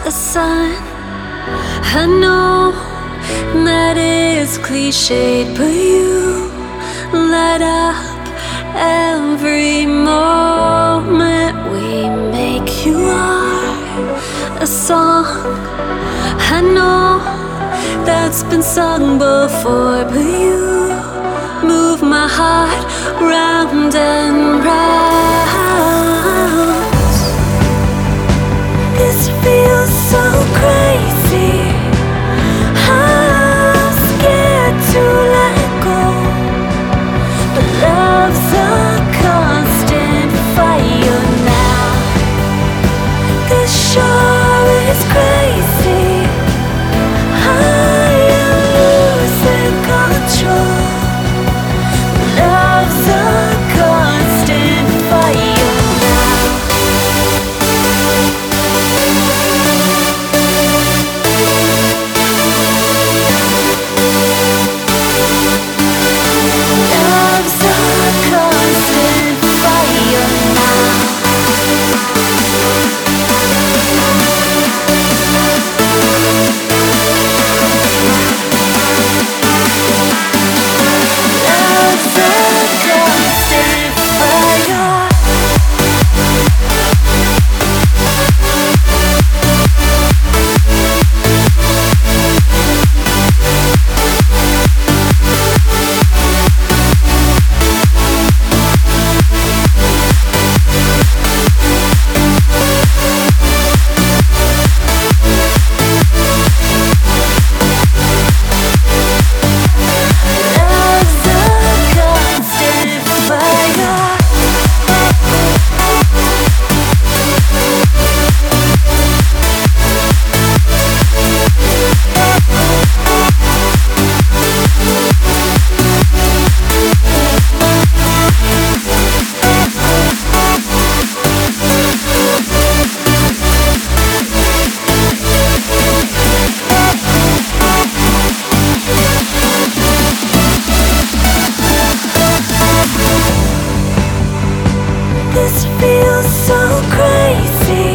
the sun. I know that it's cliched, but you light up every moment we make. You are a song I know that's been sung before, but you move my heart round and round. This feels so crazy. I'm scared to let go, but love's a constant fire now. This sure is crazy. I am losing control. Love's a constant fire now. Love's a constant fire now. Love's a constant fire. Love's a constant fire. This feels so crazy.